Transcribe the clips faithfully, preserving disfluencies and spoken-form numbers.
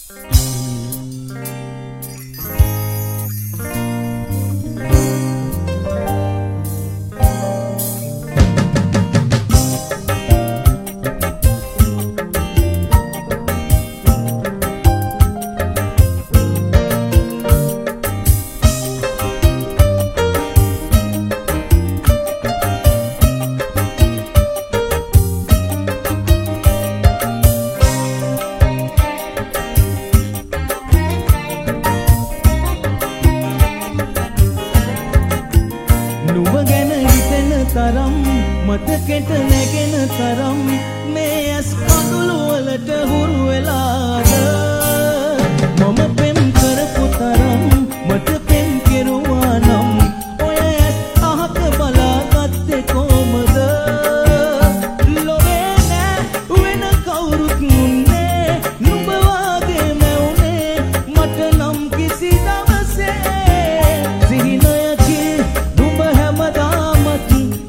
තරම් මතකෙට නැගෙන තරම් මේ ඇස් කඳුළු වලට හුරු වෙලාද මම පෙම් කරපු තරම් මට පෙම් කෙරුවා නම් ඔය ඇස් අහක බලාගත්තේ කොහමද ලොවේ නෑ වෙන කවුරුත් නුන්නේ නුඹ වාගේ මැවුනේ මට නම් කිසි දවසේ සිහිනයකි නුඹ හැමදාමත්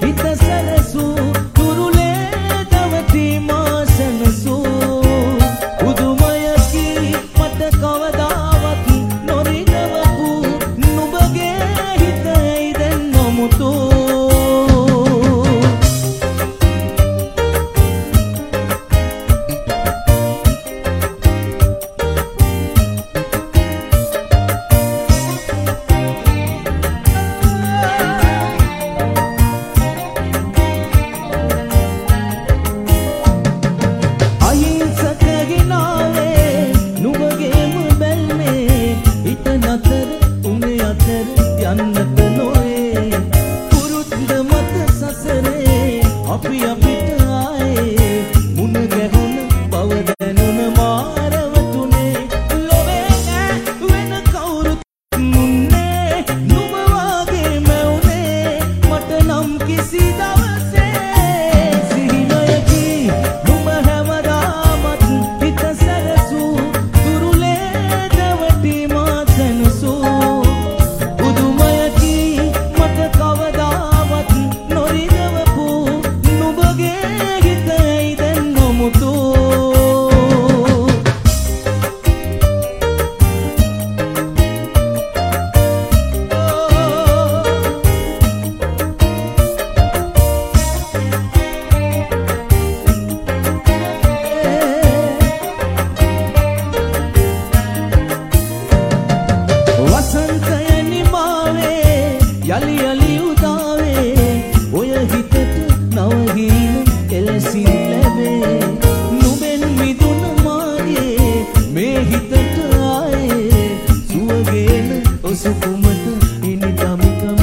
යලි යලි උදාවේ ඔය හිතට නවහීන එලසින් ලැබේ නුඹෙන් මිදුන මාගේ මේ හිතට ආයේ සුවගේන ඔසුකුමට ඉනි තමකම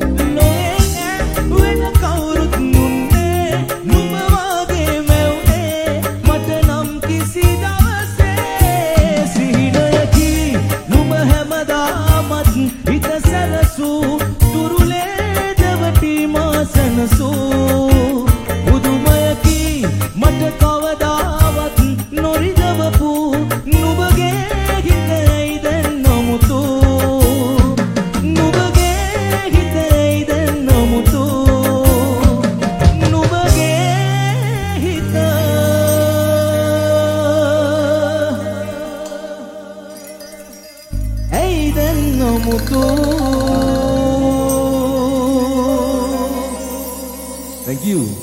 නොවේ වෙන කවුරුත් නුන්නේ නුඹ වාගේ මැවුනේ මට නම් කිසි දවසේ සිහිනයකි නුඹ හැමදාමත් හිත සැලසූ සනසෝ බුදුමයකි මට කවදාවත් නොරිදවපු නුඹගේ හිතයි දැන් නොමුතු නුඹගේ හිතයි දැන් නොමුතු නුඹගේ හිත ඇයි දැන් නොමුතු. Thank you.